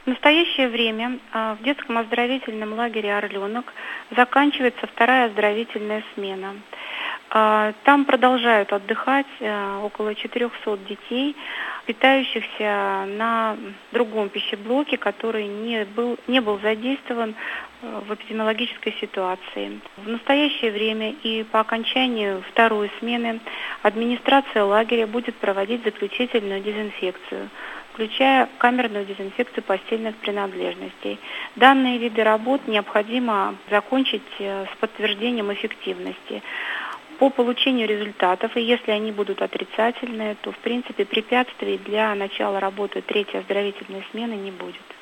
В настоящее время в детском оздоровительном лагере «Орленок» заканчивается вторая оздоровительная смена. Там продолжают отдыхать около 400 детей, питающихся на другом пищеблоке, который не был задействован в эпидемиологической ситуации. В настоящее время и по окончанию второй смены администрация лагеря будет проводить заключительную дезинфекцию, включая камерную дезинфекцию постельных принадлежностей. Данные виды работ необходимо закончить с подтверждением эффективности. По получению результатов, и если они будут отрицательные, то, в принципе, препятствий для начала работы третьей оздоровительной смены не будет.